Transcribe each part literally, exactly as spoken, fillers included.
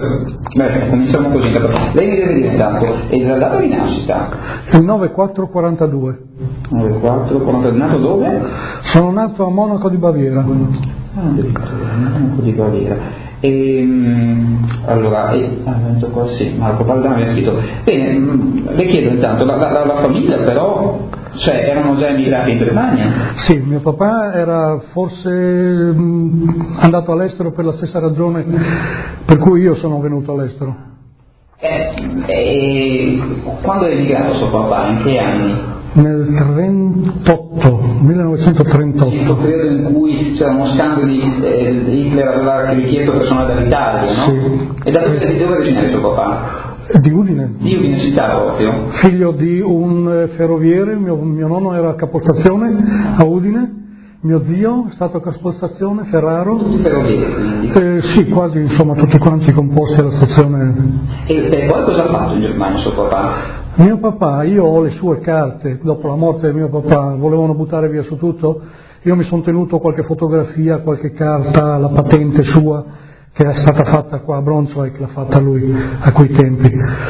Beh, cominciamo così. Lei mi deve dire intanto, è la data di nascita? Il nove quattro quarantadue. nove quattro quarantadue, nato dove? Sono nato a Monaco di Baviera. Ah, Monaco di Baviera. E, allora, e, ah, qua, sì, Marco Paldano mi ha scritto. Bene, mh, le chiedo intanto, la, la, la famiglia però, cioè, erano già emigrati in Germania? Sì, mio papà era forse mh, andato all'estero per la stessa ragione per cui io sono venuto all'estero. Eh, e, quando è emigrato suo papà? In che anni? Nel trentotto, millenovecentotrentotto. Il periodo in cui c'era uno scambio di eh, Hitler aveva richiesto personale dall'Italia, no? Sì. E da dove, di dove originario suo papà? Di Udine. Di Udine città proprio? Figlio di un ferroviere, mio, mio nonno era a capostazione a Udine, mio zio è stato a capostazione, Ferraro. Tutti ferrovieri quindi? Eh, sì, quasi insomma tutti quanti composti alla stazione. E, e poi cosa ha fatto in Germania suo papà? Mio papà, io ho le sue carte, dopo la morte di mio papà, volevano buttare via su tutto, io mi sono tenuto qualche fotografia, qualche carta, la patente sua, che è stata fatta qua a Braunschweig, l'ha fatta lui a quei tempi,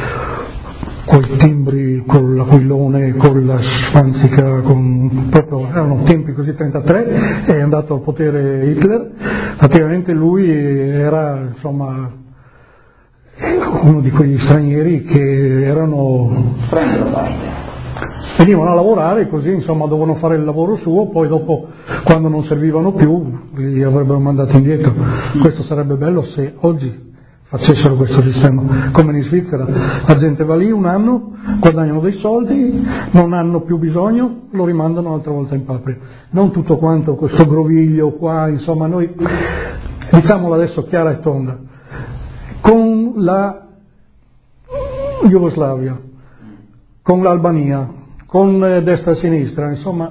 coi timbri, con l'aquilone, con la schwanzica, con, proprio, erano tempi così, trentatré, è andato al potere Hitler, praticamente lui era insomma uno di quegli stranieri che erano venivano a lavorare così, insomma dovevano fare il lavoro suo, poi dopo quando non servivano più li avrebbero mandati indietro. Questo sarebbe bello se oggi facessero questo sistema come in Svizzera, la gente va lì un anno, guadagnano dei soldi, non hanno più bisogno, lo rimandano un'altra volta in patria, non tutto quanto questo groviglio qua, insomma noi diciamolo adesso chiara e tonda, con la Jugoslavia, con l'Albania, con destra e sinistra, insomma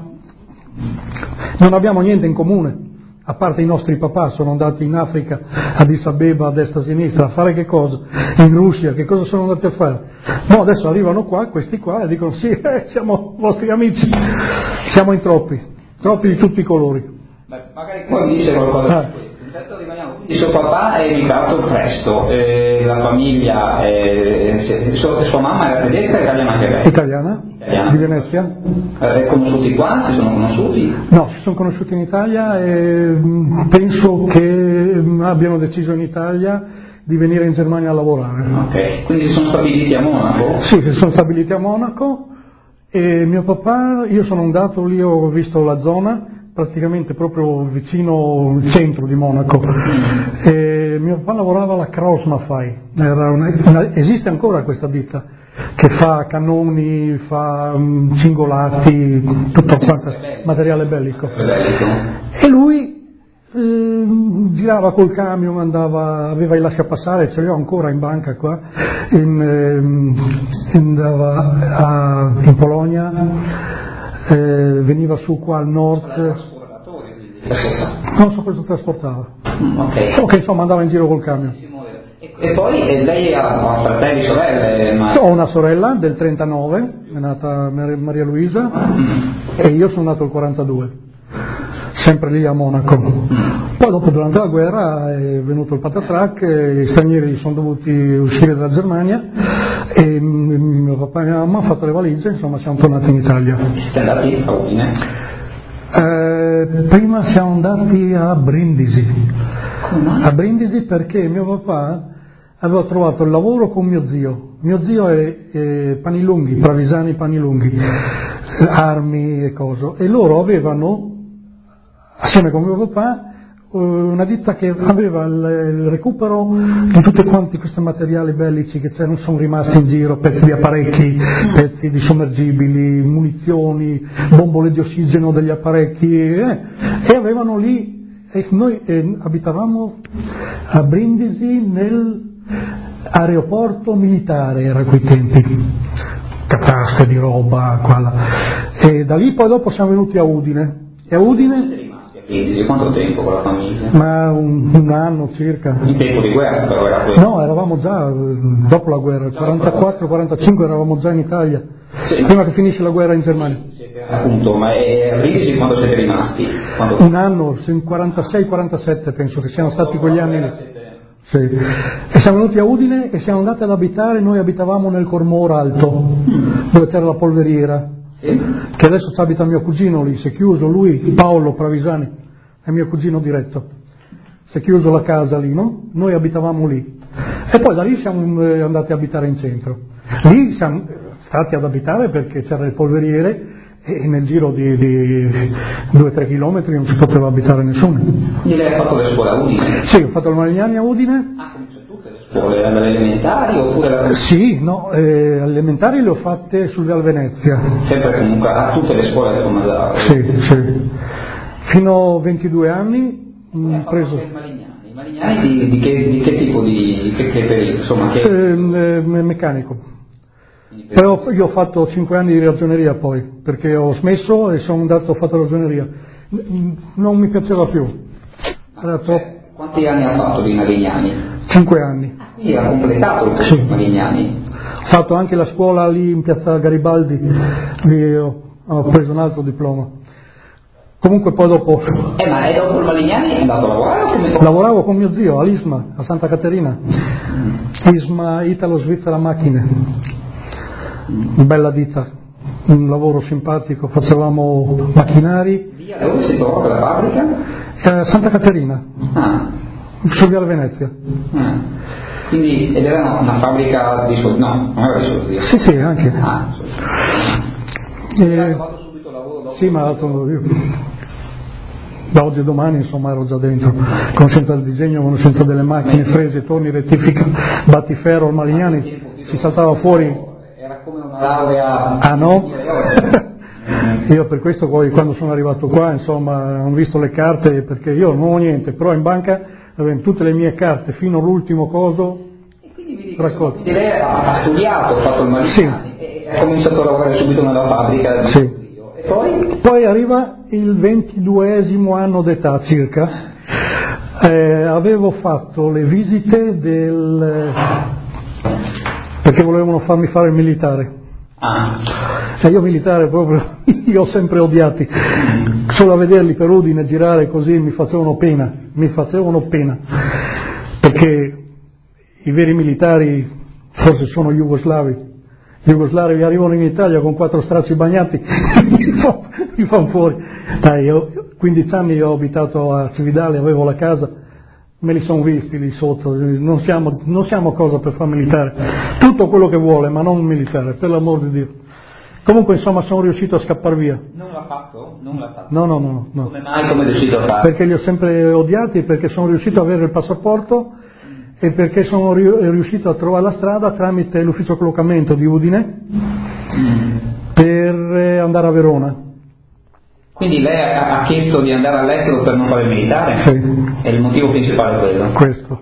non abbiamo niente in comune, a parte i nostri papà sono andati in Africa, a Addis Abeba, a destra e a sinistra, a fare che cosa? In Russia, che cosa sono andati a fare? No, adesso arrivano qua, questi qua, e dicono sì, eh, siamo vostri amici, siamo in troppi, troppi di tutti i colori. Beh, magari poi dice qualcosa di questo. Intanto rimaniamo, quindi suo papà è emigrato presto, eh, la famiglia, eh, sua, sua mamma era tedesca e italiana anche lei? Italiana, Italiana. Di Venezia. Eh, conosciuti qua? Si sono conosciuti? No, si sono conosciuti in Italia e penso che abbiano deciso in Italia di venire in Germania a lavorare. Ok, quindi si sono stabiliti a Monaco? Sì, si sono stabiliti a Monaco e mio papà, io sono andato lì, ho visto la zona, praticamente proprio vicino al centro di Monaco. E mio papà lavorava alla Kraus-Maffei, era una, una, esiste ancora questa ditta che fa cannoni, fa um, cingolati, tutto quanto, materiale bellico. E lui eh, girava col camion, andava, aveva il lasciapassare, ce li ho ancora in banca qua, in, eh, andava a, in Polonia, eh, veniva su qua al nord. Non so cosa trasportava. Ok. So che insomma andava in giro col camion. E poi eh, lei ha fratelli, sorelle? Ma... Ho una sorella del trentanove, è nata Maria Luisa, mm. e io sono nato il quarantadue, sempre lì a Monaco. Mm. Poi dopo durante la guerra è venuto il patatrac, gli stranieri sono dovuti uscire dalla Germania e mio papà e mia mamma hanno fatto le valigie, insomma siamo tornati in Italia. Siete andati a Udine? Eh, prima siamo andati a Brindisi. Come? A Brindisi perché mio papà aveva trovato il lavoro con mio zio. Mio zio è, è Panilunghi, Pravisani Panilunghi, armi e cose. E loro avevano, assieme con mio papà, una ditta che aveva il, il recupero di tutti quanti questi materiali bellici che non sono rimasti in giro, pezzi di apparecchi, pezzi di sommergibili, munizioni, bombole di ossigeno degli apparecchi, eh, e avevano lì, e noi eh, abitavamo a Brindisi nel aeroporto militare, era a quei tempi, cataste di roba, quella. E da lì poi dopo siamo venuti a Udine, e a Udine Brindisi, quanto tempo con la famiglia? Ma un, un anno circa. In tempo di guerra però era questo? No, eravamo già dopo la guerra, il quarantaquattro quarantacinque eravamo già in Italia, sì, prima che finisce la guerra in Germania. Sì, appunto, ma a Brindisi quando siete rimasti? Quando... Un anno, in quarantasei quarantasette penso che siano stati quegli anni lì. Sì. E siamo venuti a Udine e siamo andati ad abitare, noi abitavamo nel Cormora Alto, dove c'era la polveriera, sì. Che adesso abita mio cugino lì, si è chiuso lui, Paolo Pravisani, è mio cugino diretto, si è chiuso la casa lì, no? Noi abitavamo lì. E poi da lì siamo andati a abitare in centro. Lì siamo stati ad abitare perché c'erano le polveriere e nel giro di, di due o tre chilometri non si poteva abitare nessuno. Quindi lei ha fatto le scuole a Udine? Sì, ho fatto il Marignani a Udine. Ah, come c'è tutte le scuole? Alle elementari oppure la... Sì, no, eh, elementari le ho fatte sul Viale Venezia. Sempre comunque a tutte le scuole come da... Sì, sì. Fino a ventidue anni mh, preso... I Marignani, I Marignani di, di, che, di che tipo di... di che, che periodo? Insomma, che... Eh, meccanico. Però io ho fatto cinque anni di ragioneria poi, perché ho smesso e sono andato, ho fatto ragioneria. Non mi piaceva più. Era troppo... Cioè, quanti anni ha fatto di Marignani? Cinque anni. Quindi ha completato il corso sì. Marignani. Ho fatto anche la scuola lì in piazza Garibaldi, lì ho, ho preso un altro diploma. Comunque poi dopo... Eh ma è dopo il Marignani è andato a lavorare o come... Lavoravo con mio zio all'Isma, a Santa Caterina. Isma Italo-Svizzera Macchine. Bella ditta, un lavoro simpatico, facevamo macchinari. Via dove si trova la fabbrica? Eh, Santa Caterina, ah. sul Viale Venezia. Ah. Quindi, ed era una fabbrica di soldi? No, non era di soldi. Sì, sì, anche. Ah, sì. Eh, hai fatto subito lavoro dopo? Sì, ma io. Da oggi e domani insomma ero già dentro, conoscenza del disegno, conoscenza delle macchine, frese, torni, rettifica, battiferro, il Marignani, si saltava fuori. Era come una laurea. Ah no? Io per questo poi quando sono arrivato qua insomma ho visto le carte perché io non ho niente, però in banca avevo tutte le mie carte fino all'ultimo coso raccolto. Quindi lei ha studiato, ha fatto il Marignani sì. E ha cominciato a lavorare subito nella fabbrica di sì. E poi? Poi arriva il ventiduesimo anno d'età circa, eh, avevo fatto le visite del... perché volevano farmi fare il militare. Ah. E io militare proprio, li ho sempre odiati. Solo a vederli per Udine girare così mi facevano pena, mi facevano pena. Perché i veri militari forse sono jugoslavi. Gli jugoslavi arrivano in Italia con quattro stracci bagnati, mi fanno fuori. Dai, io quindici anni ho abitato a Cividale, avevo la casa, me li sono visti lì sotto, non siamo, non siamo cosa per fare militare, tutto quello che vuole, ma non militare, per l'amor di Dio. Comunque insomma sono riuscito a scappare via. Non l'ha fatto? Non l'ha fatto? No, no, no, no. Come mai? Come è riuscito a fare? Perché li ho sempre odiati, perché sono riuscito ad avere il passaporto e perché sono riuscito a trovare la strada tramite l'ufficio collocamento di Udine mm. per andare a Verona. Quindi lei ha chiesto di andare all'estero per non fare il militare? Sì. E il motivo principale è quello? Questo.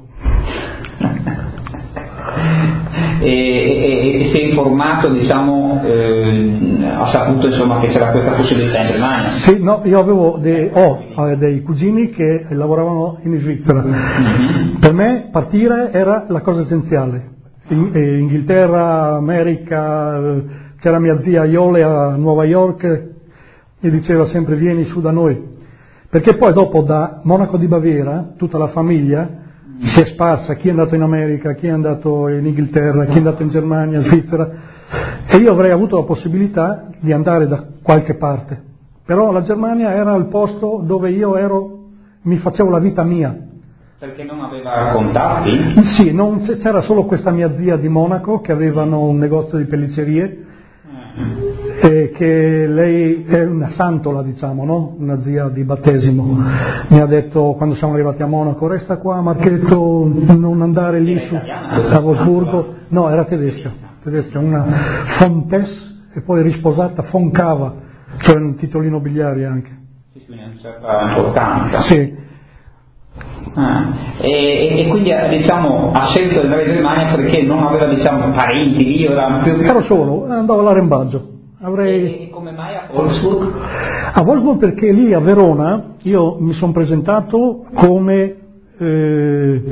e, e, e si è informato, diciamo, eh, ha saputo insomma che c'era questa possibilità in Germania? Sì, no, io avevo dei, ho dei cugini che lavoravano in Svizzera. Mm-hmm. Per me partire era la cosa essenziale. In, in Inghilterra, America, c'era mia zia Iole a Nuova York, mi diceva sempre vieni su da noi, perché poi dopo da Monaco di Baviera tutta la famiglia mm. si è sparsa, chi è andato in America, chi è andato in Inghilterra, chi è andato in Germania, Svizzera, e io avrei avuto la possibilità di andare da qualche parte, però la Germania era il posto dove io ero, mi facevo la vita mia. Perché non aveva contatti? Sì, non, c'era solo questa mia zia di Monaco che avevano un negozio di pelliccerie, e che lei è una santola, diciamo, no? Una zia di battesimo. Mi ha detto quando siamo arrivati a Monaco: resta qua Marchetto, non andare lì su a Wolfsburgo. No, era tedesca, tedesca, una Fontes e poi risposata Foncava, cioè un titolino nobiliare anche. Sì, sì, una certa importanza. Sì. Ah, e, e quindi diciamo ha scelto di andare in Germania perché non aveva, diciamo, parenti lì, era più... ero solo, andavo all'arrembaggio. Avrei... E come mai a Wolfsburg? A Wolfsburg perché lì a Verona io mi sono presentato come eh,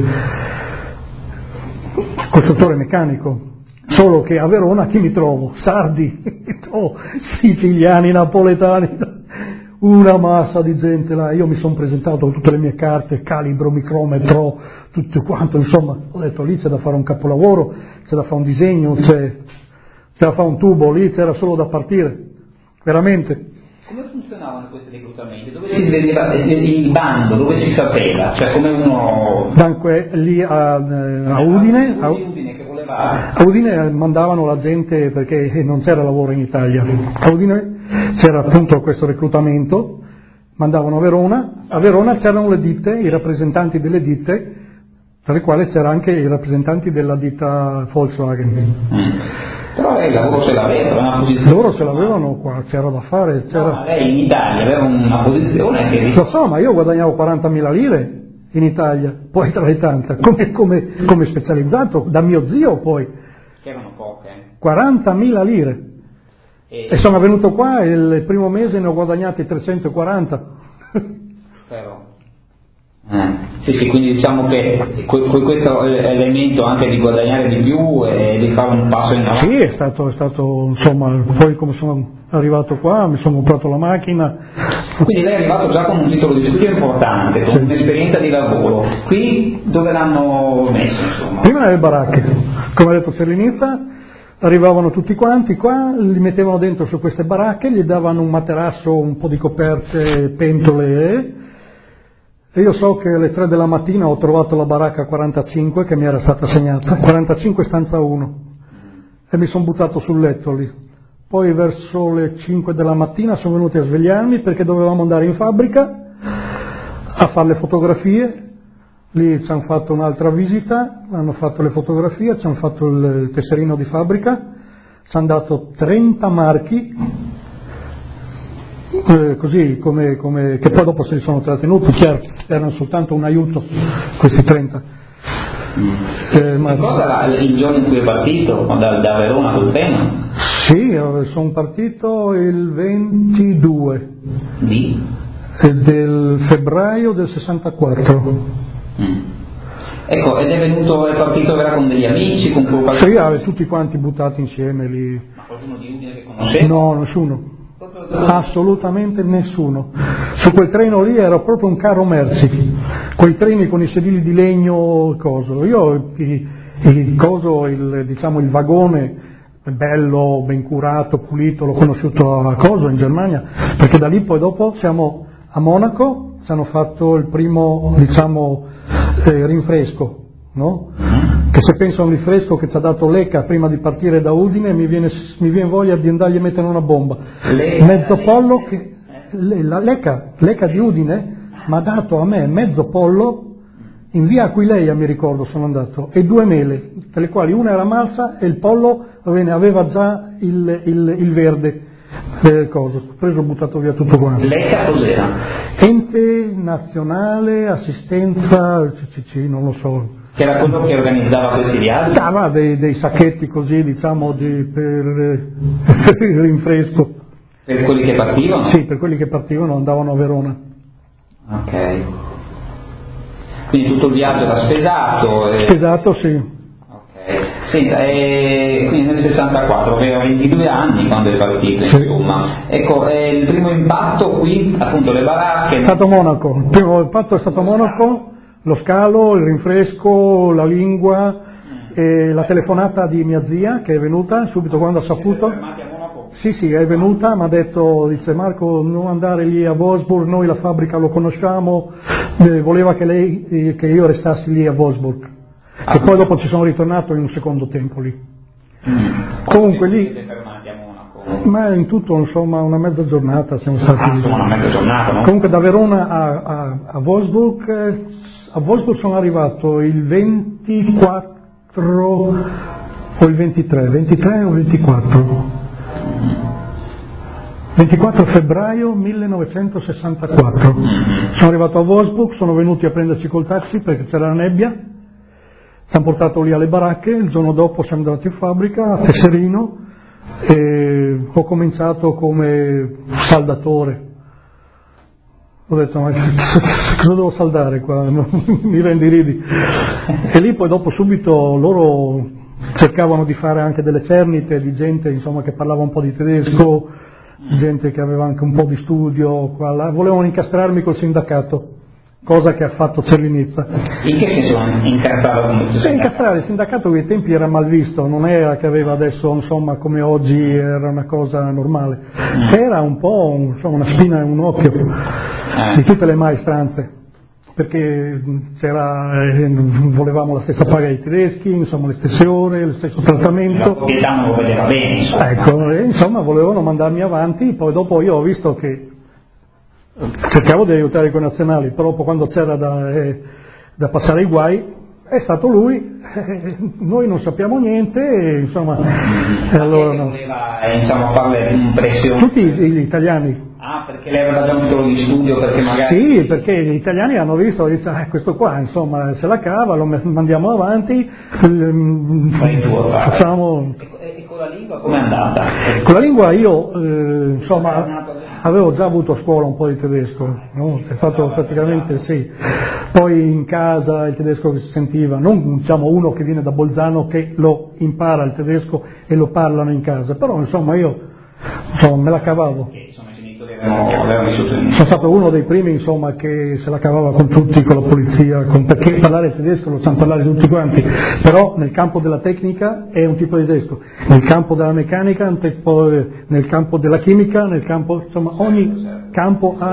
costruttore meccanico, solo che a Verona chi mi trovo? Sardi, oh, siciliani, napoletani, una massa di gente là, io mi sono presentato con tutte le mie carte, calibro, micrometro, tutto quanto, insomma, ho detto lì c'è da fare un capolavoro, c'è da fare un disegno, c'è, c'è da fare un tubo, lì c'era solo da partire, veramente. Come funzionavano questi reclutamenti? Dove si vedeva il bando, dove si sapeva? Cioè come uno... Dunque lì a, a Udine, a, Udine che voleva... a Udine mandavano la gente perché non c'era lavoro in Italia, a Udine c'era appunto questo reclutamento, mandavano a Verona, a Verona c'erano le ditte, i rappresentanti delle ditte, tra le quali c'era anche i rappresentanti della ditta Volkswagen. Mm. Però lei il lavoro ce l'aveva, una posizione... Loro ce l'avevano qua, c'era da fare. C'era... No, ma lei in Italia aveva una posizione che... Lo so, ma io guadagnavo quarantamila lire in Italia, poi tra le tante, come, come, come specializzato, da mio zio poi. Che erano poche. quarantamila lire. E... e sono venuto qua e il primo mese ne ho guadagnati trecentoquaranta. Però... Eh, sì, sì, quindi diciamo che questo elemento anche di guadagnare di più e di fare un passo in avanti. Sì, è stato, è stato, insomma, poi come sono arrivato qua mi sono comprato la macchina. Quindi lei è arrivato già con un titolo di studio importante, con sì. un'esperienza di lavoro. Qui dove l'hanno messo, insomma? Prima nelle baracche, come ha detto Cerlinizza, arrivavano tutti quanti qua, li mettevano dentro su queste baracche, gli davano un materasso, un po' di coperte, pentole. E io so che alle tre della mattina ho trovato la baracca quarantacinque che mi era stata assegnata, quarantacinque stanza uno, e mi sono buttato sul letto lì. Poi verso le cinque della mattina sono venuti a svegliarmi perché dovevamo andare in fabbrica a fare le fotografie. Lì ci hanno fatto un'altra visita, hanno fatto le fotografie, ci hanno fatto il tesserino di fabbrica, ci hanno dato trenta marchi. Eh, così come, come che poi dopo se li sono trattenuti, chiaro, erano soltanto un aiuto questi trenta. Mm. Eh, ma... Ricorda il giorno in cui è partito da, da Verona col treno? Sì, sono partito il ventidue di? del febbraio del sessantaquattro. Mm. Ecco, ed è venuto, è partito era con degli amici, con qualcuno? Sì, aveva tutti quanti buttati insieme lì. Ma qualcuno di Udine che conosceva? No, nessuno. Assolutamente nessuno. Su quel treno lì era proprio un carro merci, quei treni con i sedili di legno, coso. Io il, il coso, il, diciamo il vagone bello, ben curato, pulito, l'ho conosciuto a coso in Germania, perché da lì poi dopo siamo a Monaco, ci hanno fatto il primo, diciamo, eh, rinfresco, no? Che se penso a un rinfresco che ci ha dato Lecca prima di partire da Udine mi viene, mi viene voglia di andargli a mettere una bomba. Lecca. Mezzo pollo che, la Lecca, Lecca di Udine mi ha dato a me mezzo pollo in via Aquileia, mi ricordo, sono andato, e due mele, tra le quali una era malsa e il pollo aveva già il, il, il verde. Eh, cosa, preso e buttato via tutto quanto. Lecca cos'era? Ente Nazionale Assistenza C C C, non lo so. Che era quello che organizzava questi viaggi? Dava dei, dei sacchetti così, diciamo, di, per, per il rinfresco. Per quelli che partivano? Sì, per quelli che partivano andavano a Verona. Ok. Quindi tutto il viaggio era spesato? E... Spesato, sì. Ok. Senta, e quindi nel sessantaquattro, aveva ventidue anni quando è partito, sì. Insomma. Ecco, eh, il primo impatto qui, appunto, le baracche... È stato Monaco, il primo impatto è stato Monaco, lo scalo, il rinfresco, la lingua, e la telefonata di mia zia che è venuta subito quando ha saputo. Sì, sì, è venuta, mi ha detto, dice Marco, non andare lì a Wolfsburg, noi la fabbrica lo conosciamo, eh, voleva che lei, eh, che io restassi lì a Wolfsburg. Ah, e poi dopo ci sono ritornato in un secondo tempo lì. Mm. Comunque lì, ma in tutto insomma una mezza giornata siamo stati lì. Ah, una mezza giornata, no? Comunque da Verona a, a, a Wolfsburg, eh, a Wolfsburg sono arrivato il ventiquattro o il ventitré, ventitré o ventiquattro. ventiquattro febbraio millenovecentosessantaquattro. Mm-hmm. Sono arrivato a Wolfsburg, sono venuti a prenderci col taxi perché c'era la nebbia, ci hanno portato lì alle baracche, il giorno dopo siamo andati in fabbrica a Tesserino e ho cominciato come saldatore. Ho detto, ma cosa devo saldare qua? Mi rendi ridi. E lì poi dopo subito loro cercavano di fare anche delle cernite di gente insomma che parlava un po' di tedesco, gente che aveva anche un po' di studio, qua, là. Volevano incastrarmi col sindacato, cosa che ha fatto Cellinizza. In che senso incastrare con il sindacato? Incastrare il sindacato che ai tempi era mal visto, non era che aveva adesso, insomma, come oggi era una cosa normale, mm. era un po' insomma, una spina e un occhio eh. di tutte le maestranze, perché c'era, eh, volevamo la stessa paga dei tedeschi, insomma le stesse ore, lo stesso trattamento. La proprietà non lo vedeva bene, insomma. Ecco, e, insomma volevano mandarmi avanti, poi dopo io ho visto che cercavo di aiutare i connazionali, però dopo quando c'era da, eh, da passare i guai è stato lui, eh, noi non sappiamo niente, e, insomma, mm-hmm. e allora no. voleva insomma farle impressione? Tutti gli italiani. Ah, perché lei aveva già un titolo di studio, perché magari... Sì, perché gli italiani hanno visto e dicono, eh, questo qua, insomma, se la cava, lo mandiamo avanti, facciamo... E, e con la lingua com'è andata? Con la lingua io, eh, insomma, avevo già avuto a scuola un po' di tedesco, no? È stato praticamente, sì. Poi in casa il tedesco che si sentiva, non diciamo uno che viene da Bolzano che lo impara il tedesco e lo parlano in casa, però insomma io, insomma, me la cavavo. No, sono stato uno dei primi insomma che se la cavava con tutti, con la polizia, con, perché parlare il tedesco lo sanno parlare tutti quanti, però nel campo della tecnica è un tipo di tedesco, nel campo della meccanica, nel campo della chimica, nel campo, insomma ogni campo ha...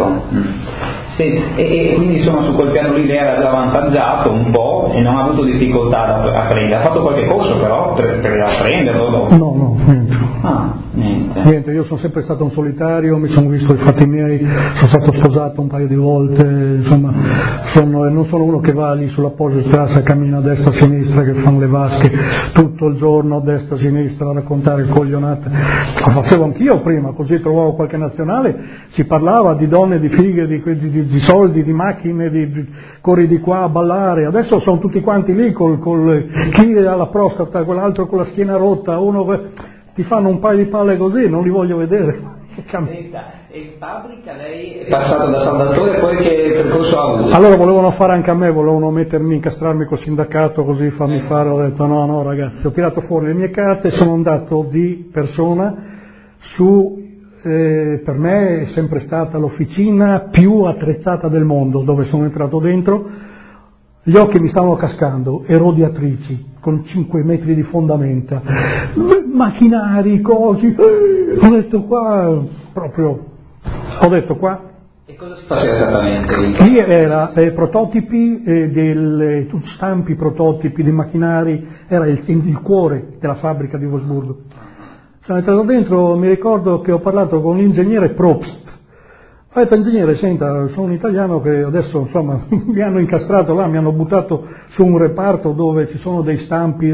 Sì, e, e quindi insomma su quel piano lì lei era già avvantaggiato un po' e non ha avuto difficoltà a prendere, ha fatto qualche corso però per, per apprenderlo? No, no, no, niente. Ah, niente. Niente, io sono sempre stato un solitario, mi sono visto i fatti miei, sono stato sposato un paio di volte, insomma, sono, non sono uno che va lì sulla Poggiostrasse, cammina a destra a sinistra, che fanno le vasche tutto il giorno a destra a sinistra a raccontare coglionate. Lo facevo anch'io prima, così trovavo qualche nazionale, si parlava di donne, di fighe, di, di, di soldi, di macchine, di, di, corri di qua a ballare, adesso sono tutti quanti lì col, col chi ha la prostata, quell'altro con la schiena rotta, uno ti fanno un paio di palle così, non li voglio vedere. Senta, e in fabbrica lei è passato da saldatore, poi che percorso ha avuto? Allora volevano fare anche a me, volevano mettermi, incastrarmi col sindacato, così farmi fare, ho detto no, no ragazzi, ho tirato fuori le mie carte e sono andato di persona su, eh, per me è sempre stata l'officina più attrezzata del mondo, dove sono entrato dentro, gli occhi mi stavano cascando, erodiatrici, con cinque metri di fondamenta, macchinari, cosi, ho detto qua, proprio, ho detto qua. E cosa si faceva esattamente? Lì era eh, prototipi, eh, del, tutti stampi prototipi di macchinari, era il, il cuore della fabbrica di Wolfsburgo. Sono entrato dentro, mi ricordo che ho parlato con l'ingegnere Probst. Ho detto, ingegnere, senta, sono un italiano che adesso insomma mi hanno incastrato là, mi hanno buttato su un reparto dove ci sono dei stampi,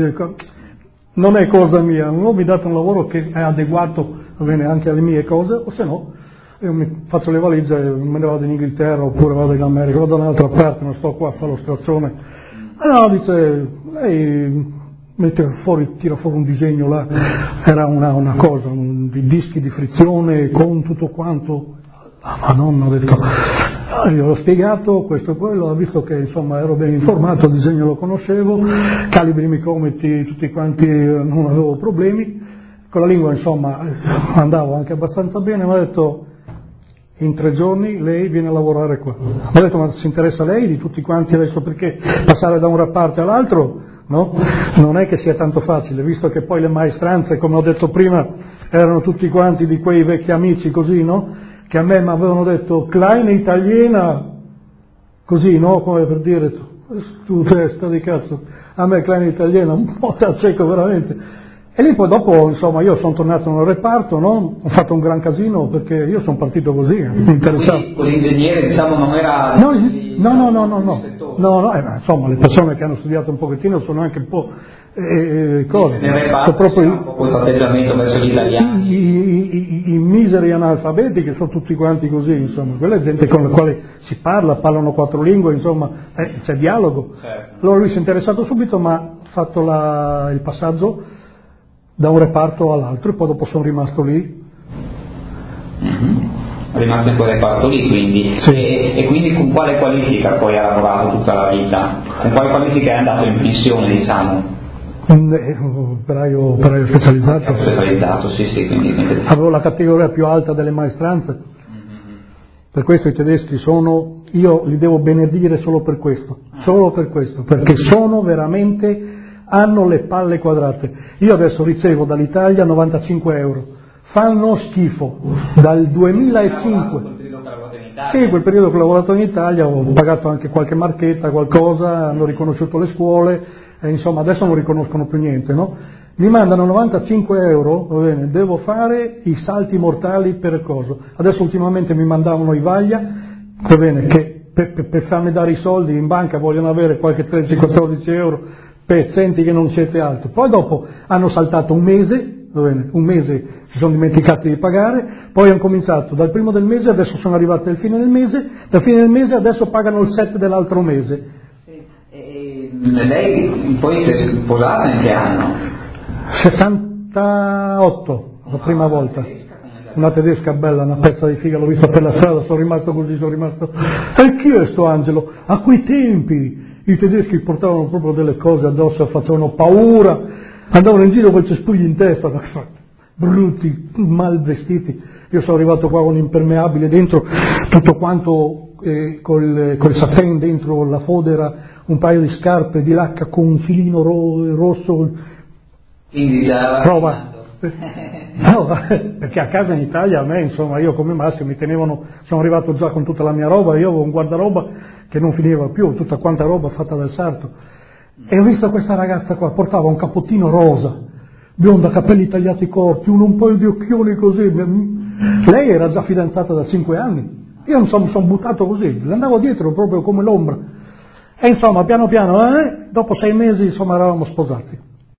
non è cosa mia, non mi date un lavoro che è adeguato va bene, anche alle mie cose, o se no io mi faccio le valigie e me ne vado in Inghilterra oppure vado in America, vado da un'altra parte, non sto qua a fare lo strazzone. Allora dice, lei mette fuori, tira fuori un disegno là, era una, una cosa, un, di dischi di frizione con tutto quanto. Ah, Madonna, ho detto, ah, io l'ho spiegato, questo e quello, ha visto che insomma ero ben informato, il disegno lo conoscevo, calibri micrometri, tutti quanti, non avevo problemi, con la lingua insomma andavo anche abbastanza bene, mi ha detto, in tre giorni lei viene a lavorare qua. Mi ha detto, ma si interessa lei di tutti quanti adesso, perché passare da un reparto all'altro, no? Non è che sia tanto facile, visto che poi le maestranze, come ho detto prima, erano tutti quanti di quei vecchi amici così, no? Che a me mi avevano detto Klein italiana, così, no? Come per dire, tu testa di cazzo, a me Klein italiana, un po' da cieco veramente. E lì poi dopo, insomma, io sono tornato nel reparto, no? Ho fatto un gran casino perché io sono partito così, mi interessava. Quindi con l'ingegnere, diciamo, non era... No, no, no, no, no, no, no, no eh, insomma, le persone che hanno studiato un pochettino sono anche un po'... Eh, cose. Nel reparto proprio un po' questo atteggiamento verso gli italiani. I, i, i, I miseri analfabeti che sono tutti quanti così, insomma, quella è gente con la quale si parla, parlano quattro lingue, insomma, eh, c'è dialogo. Certo. Allora lui si è interessato subito, ma ha fatto la, il passaggio da un reparto all'altro e poi dopo sono rimasto lì. Mm-hmm. Rimasto in quel reparto lì, quindi. Sì. E, e quindi con quale qualifica poi ha lavorato tutta la vita? Con quale qualifica è andato in pensione, diciamo? un operaio, operaio specializzato. Specializzato, sì, sì, quindi... Avevo la categoria più alta delle maestranze, mm-hmm. Per questo i tedeschi sono, io li devo benedire solo per questo, solo per questo, perché sono veramente, hanno le palle quadrate. Io adesso ricevo dall'Italia novantacinque euro, fanno schifo, dal duemilacinque. Sì, quel periodo che ho lavorato in Italia ho pagato anche qualche marchetta, qualcosa, hanno riconosciuto le scuole, e insomma adesso non riconoscono più niente, no? Mi mandano novantacinque euro, va bene, devo fare i salti mortali per coso. Adesso ultimamente mi mandavano i Vaglia, va bene, che per, per, per farmi dare i soldi in banca vogliono avere qualche tredici quattordici euro, per senti che non siete altro. Poi dopo hanno saltato un mese, va bene, un mese si sono dimenticati di pagare, poi hanno cominciato dal primo del mese, adesso sono arrivati al fine del mese, dal fine del mese adesso pagano il set dell'altro mese. Sì. E lei poi si è sposata in che anno? sessantotto la prima volta, una tedesca bella, una pezza di figa, l'ho vista per la strada, sono rimasto così, sono rimasto... E chi è sto Angelo? A quei tempi i tedeschi portavano proprio delle cose addosso, facevano paura, andavano in giro col cespuglio in testa, brutti, mal vestiti. Io sono arrivato qua con impermeabile dentro, tutto quanto eh, col, col satin dentro la fodera, un paio di scarpe di lacca con un filino ro- rosso. Quindi già prova no, perché a casa in Italia a me insomma io come maschio mi tenevano, sono arrivato già con tutta la mia roba, io avevo un guardaroba che non finiva più, tutta quanta roba fatta dal sarto, e ho visto questa ragazza qua, portava un cappottino rosa, bionda, capelli tagliati corti, un, un paio di occhioni così, lei era già fidanzata da cinque anni, io mi sono son buttato così, le andavo dietro proprio come l'ombra, e insomma piano piano eh, dopo sei mesi insomma eravamo sposati.